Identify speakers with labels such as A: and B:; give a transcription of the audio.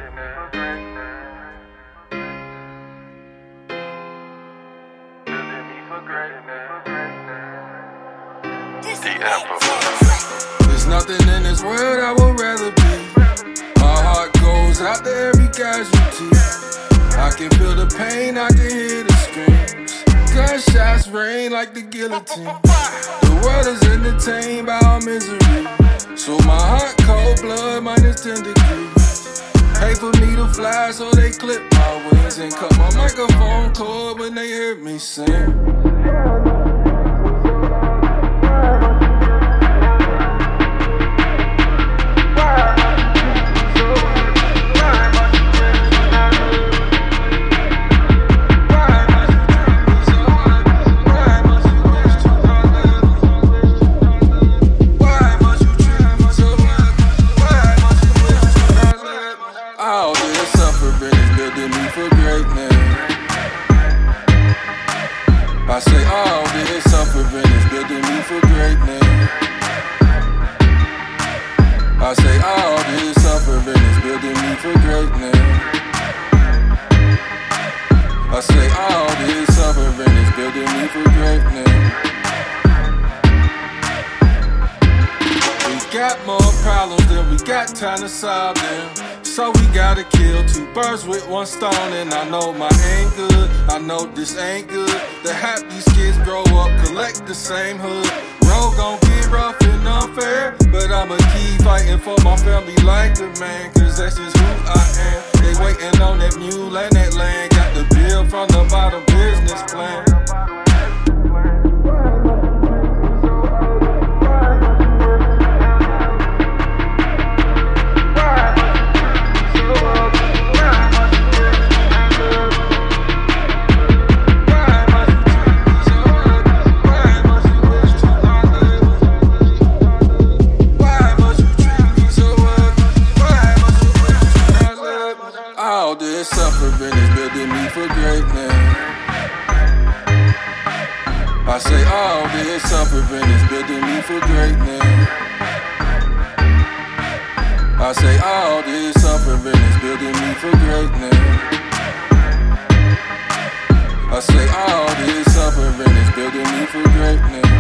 A: There's nothing in this world I would rather be. My heart goes out to every casualty. I can feel the pain, I can hear the screams. Gunshots rain like the guillotine. The world is entertained by our misery. So my heart cold blood minus 10 degrees. Hate for me to fly so they clip my wings and cut my microphone cord when they hear me sing. All this suffering is building me for greatness. I say all this suffering is building me for greatness. I say all this suffering is building me for greatness. I say all this suffering is building me for greatness. We got more problems than we got time to solve them. So we gotta kill two birds with one stone. And I know my ain't good, I know this ain't good. To have these kids grow up, collect the same hood. Road gon' get rough and unfair, but I'ma keep fighting for my family like a man. Cause that's just who I am. They waiting on that mule and that land. Got the bill from the bottom, business plan. All this suffering is building me for greatness. I say all this suffering is building me for greatness. I say all this suffering is building me for greatness. I say all this suffering is building me for greatness.